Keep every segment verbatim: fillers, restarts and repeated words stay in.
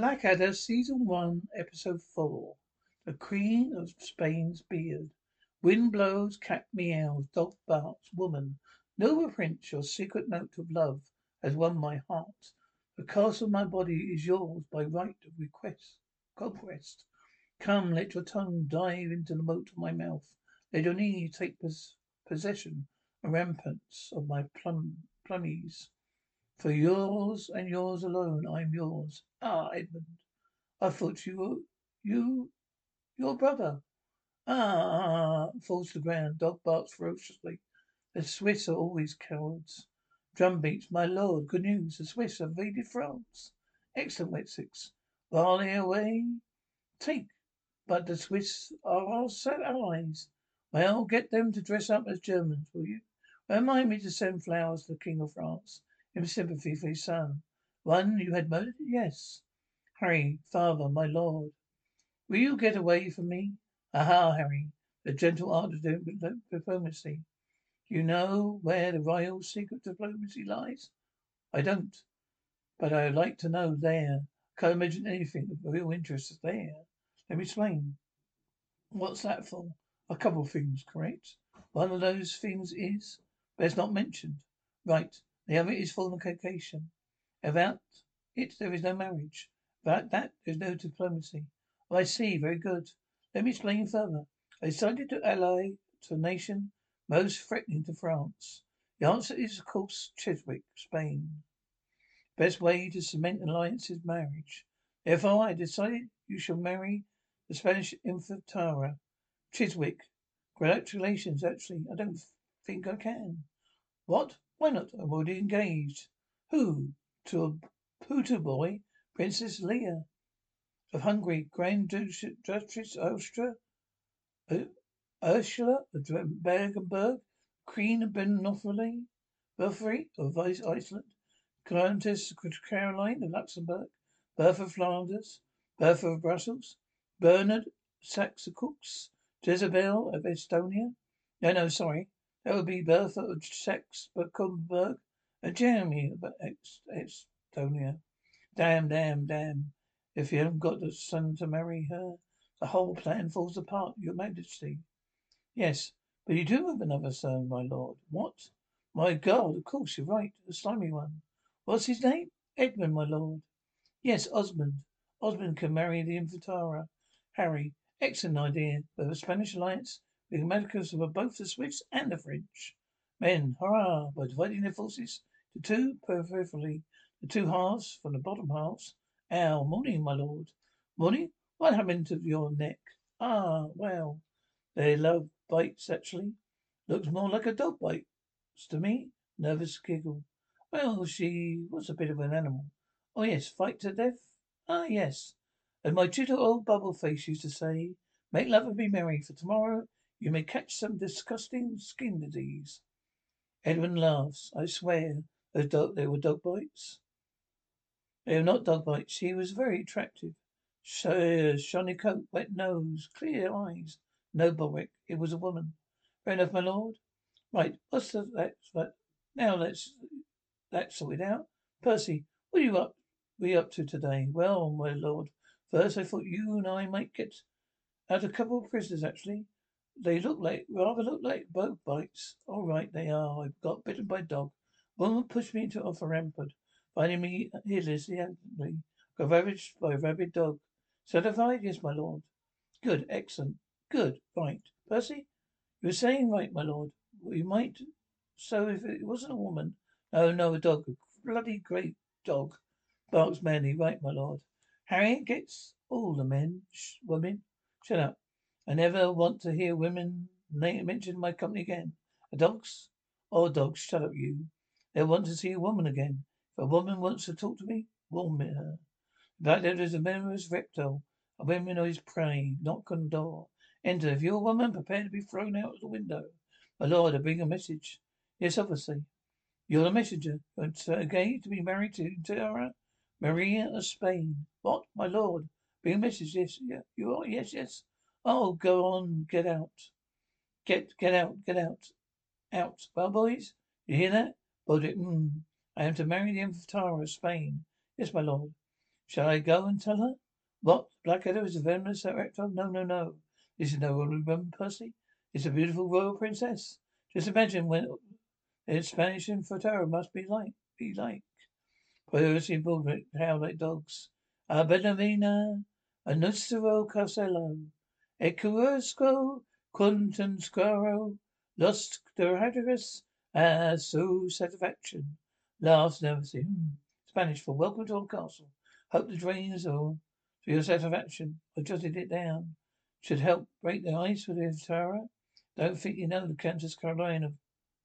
Blackadder, Season one, Episode four. The Queen of Spain's Beard. Wind blows, cat meows, dog barks, woman. Noble prince, your secret note of love has won my heart. The castle of my body is yours by right of request, conquest. Come, let your tongue dive into the moat of my mouth. Let your knees take pos- possession and ramparts of my plum- plummies. For yours and yours alone, I am yours. Ah, Edmund. I thought you were you your brother. Ah, falls to the ground. Dog barks ferociously. The Swiss are always cowards. Drum beats, my lord. Good news. The Swiss have invaded France. Excellent, Wessex. While they are away, take. But the Swiss are our sa- allies. Well, get them to dress up as Germans, will you? Remind me to send flowers to the King of France in sympathy for his son. One you had murdered? Yes. Harry, father, my lord. Will you get away from me? Aha, Harry, the gentle art of di- diplomacy. Do you know where the royal secret diplomacy lies? I don't, but I'd like to know there. Can't imagine anything of real interest is there. Let me explain. What's that for? A couple of things, correct? One of those things is, but it's not mentioned. Right. The other is fornication. Without it, there is no marriage. Without that, there is no diplomacy. Oh, I see. Very good. Let me explain further. I decided to ally to a nation most threatening to France. The answer is, of course, Chiswick, Spain. Best way to cement an alliance is marriage. Therefore, I decided you shall marry the Spanish Infantara, Chiswick. Congratulations, actually. I don't think I can. What? Why not? I'm already engaged. Who? To a Puta boy, Princess Leia of Hungary, Grand Duchess Duchess Austria, uh, Ursula of Bergenberg, Queen of Benofili, Belfry of Ice- Iceland, Countess Caroline of Luxembourg, Bertha of Flanders, Bertha of Brussels, Bernard Saxe-Cox, Jezebel of Estonia. No, no, sorry. That would be Bertha of Saxe-Coburg and Jeremy of Ex- Estonia. Damn, damn, damn. If you haven't got the son to marry her, the whole plan falls apart, your majesty. Yes, but you do have another son, my lord. What? My God, of course you're right. The slimy one. What's his name? Edmund, my lord. Yes, Osmond. Osmond can marry the Infantara. Harry. Excellent idea. With a Spanish alliance, we can make us of both the Swiss and the French. Men, hurrah! By dividing their forces to two peripherally, the two halves from the bottom halves. Ow, morning, my lord. Morning? What happened to your neck? Ah, well. They love bites, actually. Looks more like a dog bite to me. Nervous giggle. Well, she was a bit of an animal. Oh, yes, fight to death? Ah, yes. As my tutor old bubble face used to say, make love and be merry, for tomorrow you may catch some disgusting skin disease. Edwin laughs. I swear, those dog, they were dog bites. They were not dog bites. She was very attractive. Sh- shiny coat, wet nose, clear eyes. No, Borwick, it was a woman. Fair enough, my lord. Right, what's the, that's that? Now let's that sorted out. Percy, what are you up? We up to today? Well, my lord, first I thought you and I might get out a couple of prisoners. Actually, they look like rather look like boat bites. All right, they are. I got bitten by a dog. Woman pushed me into off a rampart, finding me heedless, accidentally. Got ravaged by a rabid dog. Certified? Yes, my lord. Good, excellent. Good, right. Percy, you were saying right, my lord. We might. So if it wasn't a woman, no, no, a dog, a bloody great dog, barks manly. Right, my lord. Harriet gets all the men, sh- women. Shut up. I never want to hear women na- mention my company again. A dogs? Oh, dogs, shut up, you. They want to see a woman again. If a woman wants to talk to me, warn me her. That there is a venomous reptile. A woman is prey. Knock on the door. Enter. If you're a woman, prepare to be thrown out of the window. My lord, I bring a message. Yes, obviously. You're the messenger. You're engaged to be married to Tara Maria of Spain. What, my lord? Bring a message. Yes, yeah, you are. Yes, yes. Oh, go on. Get out. Get, get out. Get out. Out. Well, boys, you hear that? Bodrick, mm. I am to marry the Infantara of Spain. Yes, my lord. Shall I go and tell her? What? Blackadder is a venomous reptile? No, no, no. This is no ordinary woman, Percy. It's a beautiful royal princess. Just imagine when in Spanish and Fotero must be like, be like. Percy and Baldrick howled like dogs. A Benavina, a Nustero Casello, e Curusco, Quantum Scaro, Lost Doradus, as so satisfaction. Laughs nervously. Hmm. Spanish for welcome to our castle. Hope the drains are for your satisfaction. I jotted it down. Should help break the ice with the Tara. Don't think you know the Countess Caroline of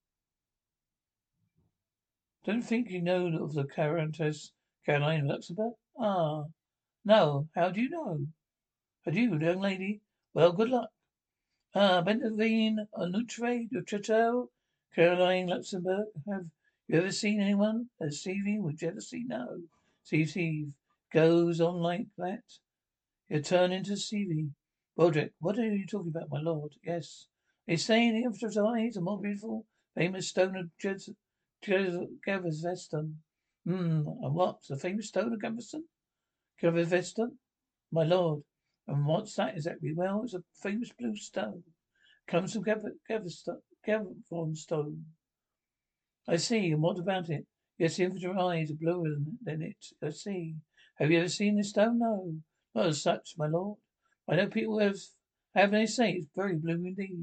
Don't think you know of the Countess Caroline of Luxembourg? Ah, no. How do you know? How do you, young lady? Well, good luck. Ah, Benavine, Anutre, de Chateau, Caroline Luxembourg. Have you ever seen anyone as seething with jealousy? No. Steve, Steve goes on like that. You turn into Stevie. Broderick, what are you talking about, my lord? Yes. They say the emperor's eyes are more beautiful. Famous stone of Jez- Jez- Gaveston. Hmm, and what? The famous stone of Gaveston? Gaveston? My lord. And what's that exactly? Well, it's a famous blue stone. Comes from Gav- Gaveston, Gavron stone. I see. And what about it? Yes, the infantry eyes are bluer than, than it. I see. Have you ever seen this stone? No. Not as such, my lord. I know people have, have they say it's very blue indeed.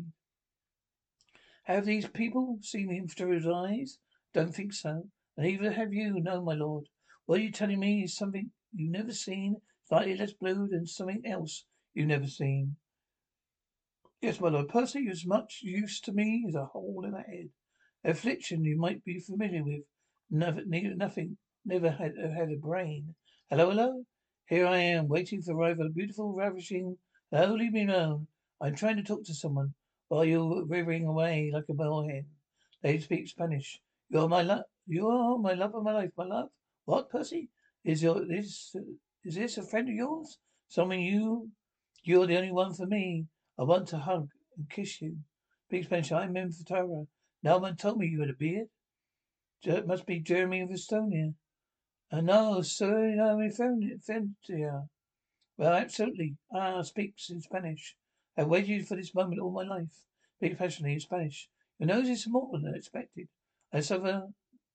Have these people seen the infantry's eyes? Don't think so. And neither have you, no, my lord. What are you telling me is something you've never seen, slightly less blue than something else you've never seen. Yes, my lord. Percy is much use to me as a hole in the head. Affliction you might be familiar with. Never, neither, nothing, never had, had a brain. Hello, hello? Here I am, waiting for the arrival of beautiful, ravishing, hello, leave me alone. I'm trying to talk to someone while you're rivering away like a bellhen. They speak Spanish. You're my love. You are my love of my life, my love. What, Percy? Is your is is this a friend of yours? Someone you? You're the only one for me. I want to hug and kiss you. Speak Spanish. I'm Memphis. No one told me you had a beard. It must be Jeremy of Estonia. Uh, no, sir, no, me Fentia. Well, absolutely. Ah, speaks in Spanish. I've waited for this moment all my life. Speak passionately in Spanish. Your nose is smaller than expected. I suffer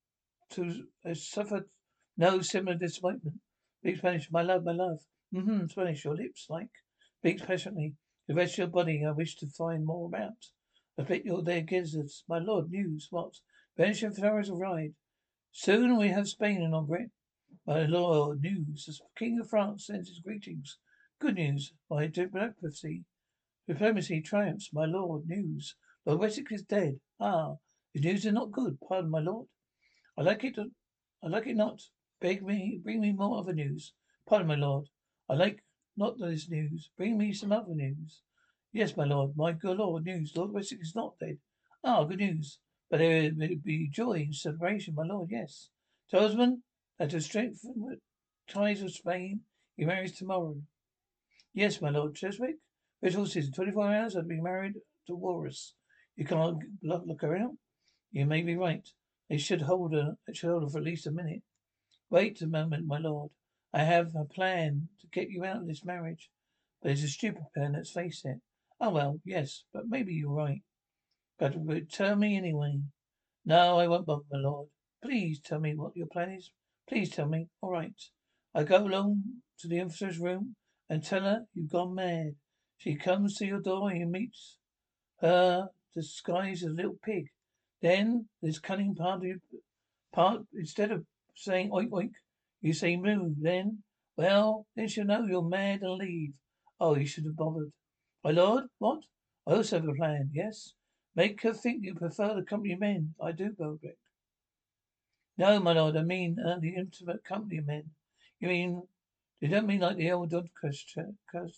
to, I suffered no similar disappointment. Speak Spanish, my love, my love. Mm-hmm, Spanish, your lips like. Speak passionately. The rest of your body I wish to find more about. I bet your dear gizzards. My lord, news, what? Venice and Ferraris arrived. Soon we have Spain in our grip. My lord, news. The King of France sends his greetings. Good news. My diplomacy. Diplomacy triumphs. My lord, news. Lord Wessex is dead. Ah, the news is not good. Pardon, my lord. I like it. I like it not. Beg me, bring me more other news. Pardon, my lord. I like not this news. Bring me some other news. Yes, my lord. My good lord, news. Lord Wessex is not dead. Ah, good news. But there will be joy and celebration, my lord. Yes. Talisman, that to strengthen the ties of Spain, he marries tomorrow. Yes, my lord. Cheswick. Ritual says in twenty-four hours I'd be married to Walrus. You can't look, look around. You may be right. They should hold her. They should hold her for at least a minute. Wait a moment, my lord. I have a plan to get you out of this marriage. But it's a stupid plan, let's face it. Oh well, yes, but maybe you're right. But, but tell me anyway. No, I won't bother, my lord. Please tell me what your plan is. Please tell me. All right. I go along to the officer's room and tell her you've gone mad. She comes to your door and you meet her disguised as a little pig. Then this cunning part of you, part instead of saying oink oink, you say moo. Then, well, then she'll know you're mad and leave. Oh, you should have bothered. My lord, what? I also have a plan. Yes, make her think you prefer the company of men. I do, Broderick. No, my lord, I mean uh, the intimate company of men. You mean you don't mean like the old Doncaster?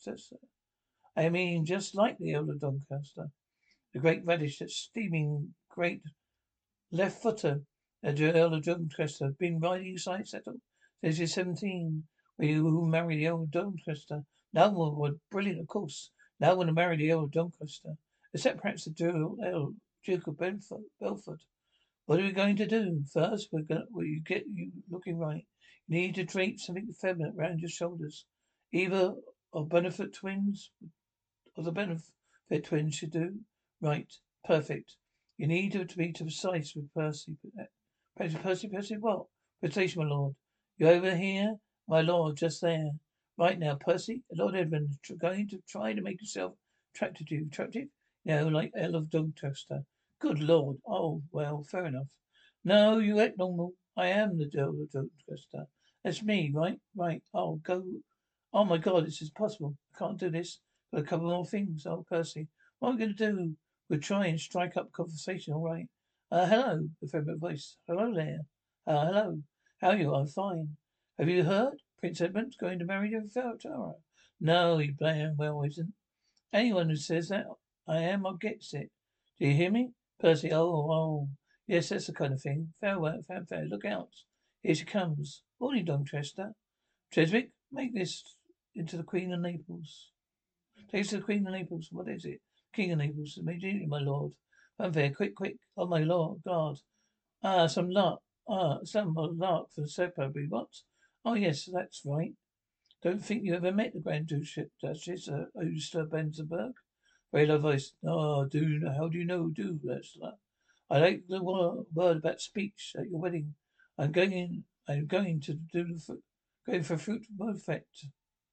I mean just like the elder Doncaster, the great radish, that steaming great left footer. The elder Doncaster been riding side saddle since he's seventeen. We who marry the old Doncaster. No one would brilliant, of course. No one would marry the old Doncaster, except perhaps the Duke, Duke of Belford. Belford. What are we going to do? First, we're going to well, you get you looking right. You need to drape something feminine round your shoulders. Either of benefit twins, or the benefit twins should do. Right. Perfect. You need to be precise with Percy. Percy, Percy, Percy, what? Presentation, my lord. You over here? My lord, just there. Right now, Percy, Lord Edmund, tr- going to try to make yourself attractive to you. Attractive? You know, like Earl of Doncaster. Good lord. Oh, well, fair enough. No, you act normal. I am the Earl of Doncaster. That's me, right? Right. Oh, go. Oh my God, this is possible. I can't do this. Got a couple more things. Oh, Percy. What am I going to do? We'll try and strike up conversation, all right? Uh, hello, the feminine voice. Hello there. Uh, hello. How are you? I'm fine. Have you heard? Prince Edmund's going to marry your Tara. No, he damn well isn't. Anyone who says that I am, I gets it. Do you hear me? Percy, oh, oh. Yes, that's the kind of thing. Farewell, fanfare, look out. Here she comes. Morning, Doncaster. Cheswick, make this into the Queen of Naples. Takes to the Queen of Naples. What is it? King of Naples. Immediately, my lord. Fanfare, quick, quick. Oh, my lord, God. Ah, some lark. Ah, some lark for the September. What? Oh, yes, that's right. Don't think you ever met the Grand Duchess, Duchess uh, Augusta Benzenberg? Very low voice. Oh, do how do you know? Do that's that. I like the wo- word about speech at your wedding. I'm going in. I'm going to do the fr- going for fruit perfect.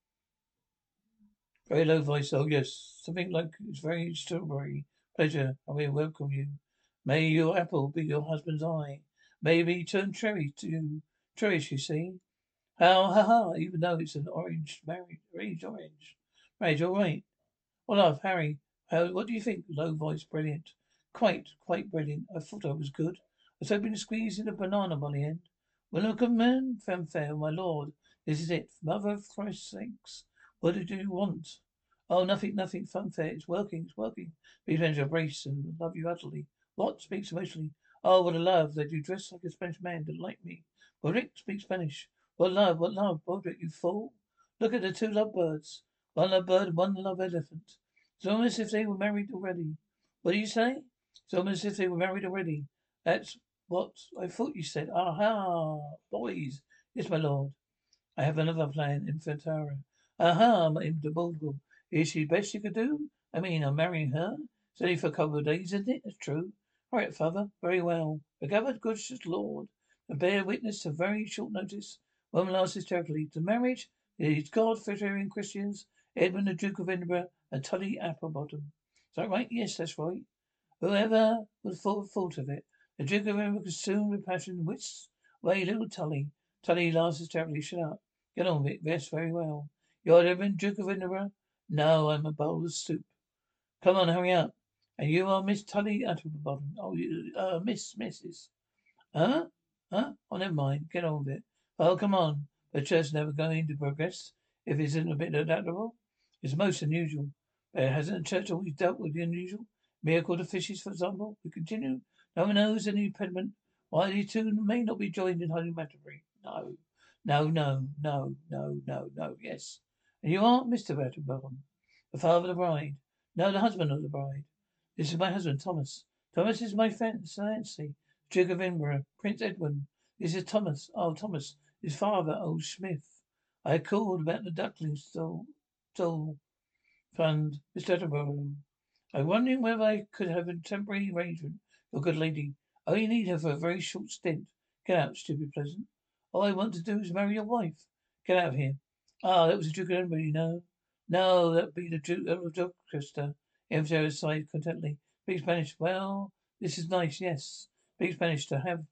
Very low voice. Oh yes, something like it's very strawberry. Pleasure. I will welcome you. May your apple be your husband's eye. Maybe turn cherry to cherries. You see. How ha ha! Even though it's an orange marriage, orange orange marriage. All right. Well, love, Harry. How? What do you think? Low voice. Brilliant. Quite, quite brilliant. I thought I was good. I was hoping to squeeze in a banana by the end. Well, look, man, fanfare, my lord. This is it. Mother of Christ's sakes. What did you want? Oh, nothing, nothing. Fanfare. It's working. It's working. Please bend your brace and love you utterly. What? Speaks emotionally. Oh, what a love. They do dress like a Spanish man. Don't like me. Roderick speaks Spanish. What love? What love? Roderick, you fool. Look at the two lovebirds. One love bird, one love elephant. It's almost as if they were married already. What do you say? It's almost as if they were married already. That's what I thought you said. Aha, boys. Yes, my lord. I have another plan, Infantara. Aha, my indubitable. Is she best you could do? I mean, I'm marrying her. It's only for a couple of days, isn't it? That's true. All right, father. Very well. The gathered gracious lord, and bear witness to very short notice. One last is terribly. To marriage, these God-fearing Christians, Edmund the Duke of Edinburgh, and Tully Applebottom. Is that right? Yes, that's right. Whoever would have thought, thought of it? The Duke of Edinburgh consumed with passion, wits away little Tully. Tully laughs hysterically. Shut up. Get on with it. Yes, very well. You're Edmund, Duke of Edinburgh? No, I'm a bowl of soup. Come on, hurry up. And you are Miss Tully Applebottom. Oh, you, uh, Miss, Missus Huh? Huh? Oh, never mind. Get on with it. Well, come on. The church never going to progress if it isn't a bit adaptable. It's most unusual. But hasn't the church always dealt with the unusual? Miracle to fishes, for example. We continue. No one knows any impediment why these two may not be joined in holy matrimony. No. No, no, no, no, no, no, yes. And you are Mister Rattenbaum, the father of the bride. No, the husband of the bride. This is my husband, Thomas. Thomas is my fancy. Duke of Edinburgh, Prince Edwin. This is Thomas. Oh, Thomas. His father, old Smith. I called about the duckling stole, stole fund, Mister Attenborough. I'm wondering whether I could have a temporary arrangement for a good lady. I only need her for a very short stint. Get out, stupid peasant. All I want to do is marry your wife. Get out of here. Ah, that was the Duke of Edinburgh, you know. No, that'd be the Duke of Dorchester. Emperor sighed contentedly. Speak Spanish. Well, this is nice, yes. Speak Spanish to have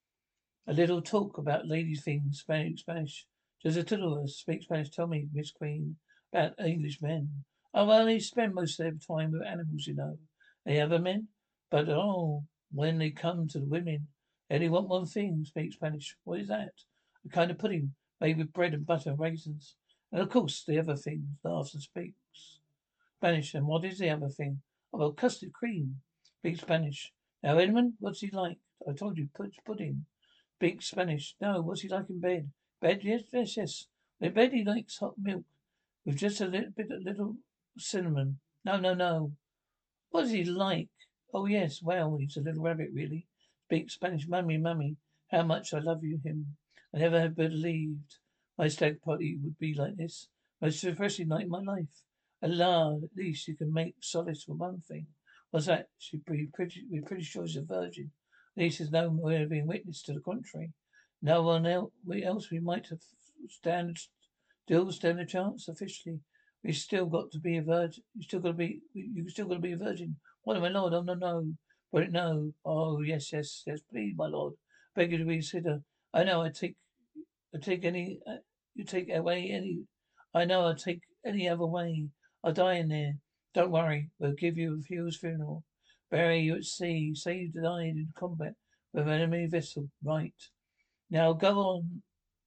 a little talk about lady things. Spanish, Spanish. Does a little of us speak Spanish? Tell me, Miss Queen, about English men. Oh, well, they spend most of their time with animals, you know. They have a men, but oh, when they come to the women, they only want one thing. Speak Spanish. What is that? A kind of pudding made with bread and butter and raisins. And of course, the other thing laughs and speaks Spanish. And what is the other thing? Oh, well, custard cream. Speak Spanish. Now, Edmund, what's he like? I told you, put pudding. Speak Spanish. No, what's he like in bed? Bed? Yes, yes, yes. In bed he likes hot milk with just a little bit, a little cinnamon. No, no, no. What is he like? Oh, yes. Well, he's a little rabbit, really. Speak Spanish. Mummy, mummy, how much I love you, him. I never had believed my stag party would be like this. Most refreshing night in my life. Allah, at least you can make solace for one thing. What's that? She'd be pretty, we're pretty sure she's a virgin. At least there's no way of being witness to the contrary. No one else, we, else we might have stand, still stand a chance officially. We still got to be a virgin. You still got to be, you still got to be a virgin. What, my lord? Oh, no, no. But no. Oh, yes, yes, yes, please, my lord. Beg you to reconsider. I know I take, I take any, uh, you take away any, I know I'll take any other way. I'll die in there. Don't worry. We'll give you a funeral funeral. Bury you at sea. Say you died in combat with an enemy vessel. Right. Now go on.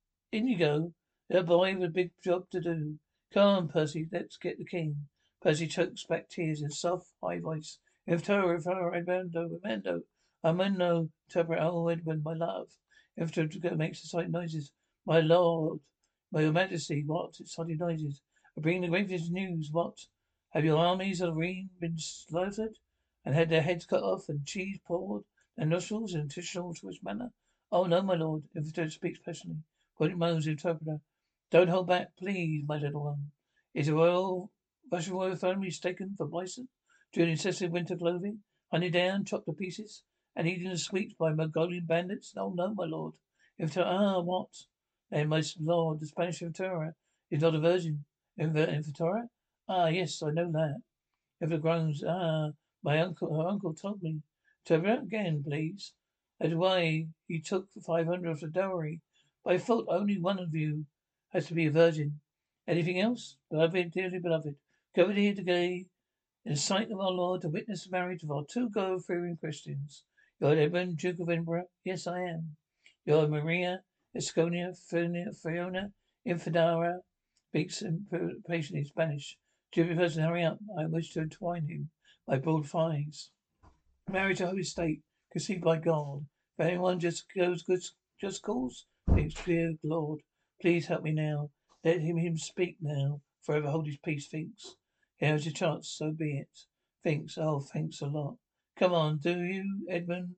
In you go. Little boy with a big job to do. Come on, Percy. Let's get the king. Percy chokes back tears in soft, high voice. If Torah, if Armando, Armando, Armando, interpret, oh, Edwin, my love. If Torah makes exciting noises. My lord, my majesty, what? Exciting noises. I bring the gravest news. What? Have your armies of Rhine been slaughtered and had their heads cut off and cheese poured and nostrils in traditional Swiss manner? Oh, no, my lord. If Torah speaks passionately. Quote Moses, interpreter. Don't hold back, please, my little one. Is the royal Russian royal family taken for bison during excessive winter clothing, honey down, chopped to pieces, and eaten the sweets by Mongolian bandits? Oh no, my lord. If to ah what? Then, my lord, the Spanish Torah is not a virgin. In Torah? Ah, yes, I know that. If the groans, ah, my uncle, her uncle told me. Torah again, please. That's why he took five hundred of the dowry. But I thought only one of you has to be a virgin. Anything else? Beloved, dearly beloved, go here today in the sight of our Lord to witness the marriage of our two God-fearing Christians. You're Edmund, Duke of Edinburgh? Yes, I am. You're Maria Esconia Fiona, Fiona Infidara, speaks patiently Spanish. Stupid person, hurry up. I wish to entwine him by broad thighs. Marriage to Holy State, conceived by God. If anyone just goes good, just calls, thinks, dear Lord, please help me now. Let him, him speak now. Forever hold his peace, thinks. Here's your chance, so be it. Thinks, oh, thanks a lot. Come on, do you, Edmund?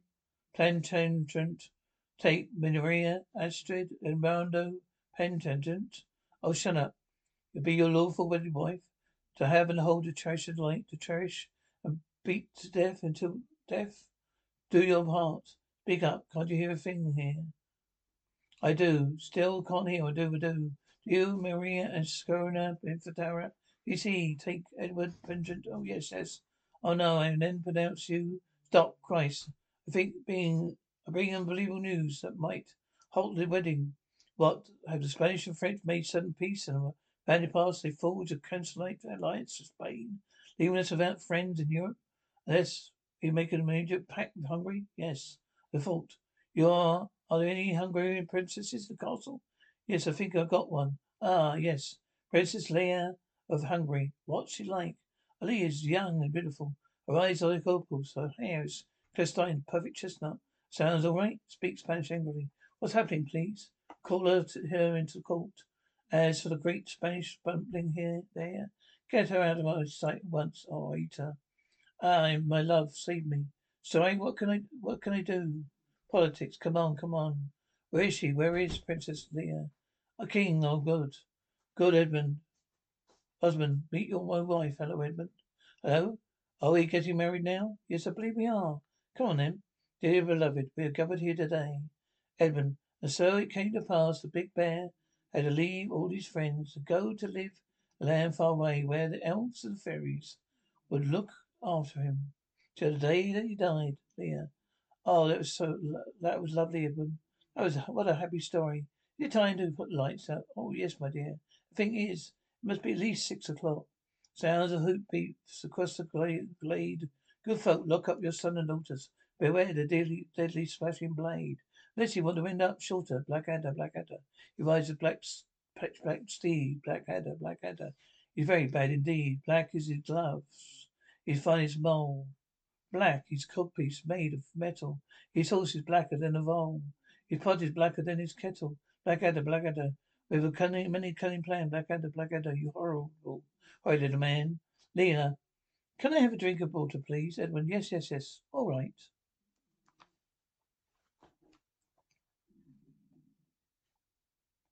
Plantagenet, take Maria, Astrid, and Rondo, Plantagenet. Oh, shut up. You'll be your lawful wedded wife, to have and hold a cherished light, to cherish and beat to death until death. Do your part. Speak up. Can't you hear a thing here? I do. Still can't hear. I do. I do. You, Maria, and Scorna, Infantara. You see, take Edward Pengent. Oh, yes, yes. Oh, no, and then pronounce you. Stop, Christ. I think being, I bring unbelievable news that might halt the wedding. What? Have the Spanish and French made sudden peace and banded past they forged a consulate alliance with Spain, leaving us without friends in Europe? Unless we make an immediate pact with Hungary? Yes. The fault. You are, are there any Hungarian princesses in the castle? Yes, I think I've got one. Ah, yes. Princess Leia of Hungary. What's she like? Leia is young and beautiful. Her eyes are like opals. Her hair is crystalline, perfect chestnut. Sounds all right. Speak Spanish angrily. What's happening, please? Call her, to, her into court. As for the great Spanish bumpling here, there, get her out of my sight once, or I'll eat her. Ah, my love, save me. Sorry, what can I, what can I do? Politics, come on, come on. Where is she? Where is Princess Leia? A king, oh good. Good, Edmund. Husband, meet your my wife. Hello, Edmund. Hello? Are we getting married now? Yes, I believe we are. Come on then. Dear beloved, we are gathered here today. Edmund, and so it came to pass the big bear had to leave all his friends and go to live a land far away where the elves and fairies would look after him till the day that he died. Leah. Oh, that was so, lo- that was lovely, Edwin. That was, what a happy story. Is it time to put the lights out? Oh, yes, my dear. The thing is, it must be at least six o'clock. Sounds of hoop beats across the glade. glade. Good folk, lock up your son and daughters. Beware the deadly, deadly slashing blade. Unless you want to end up shorter. Blackadder, Blackadder. He rides a black, s- pitch black steed. Blackadder, Blackadder. He's very bad indeed. Black is his gloves. His finest mole. Black, his codpiece made of metal. His horse is blacker than a vole. His pot is blacker than his kettle. Blackadder, Blackadder, with a cunning, many cunning plan. Blackadder, Blackadder, you horrible, horrid little man. Leah, can I have a drink of water, please? Edwin, yes, yes, yes. All right.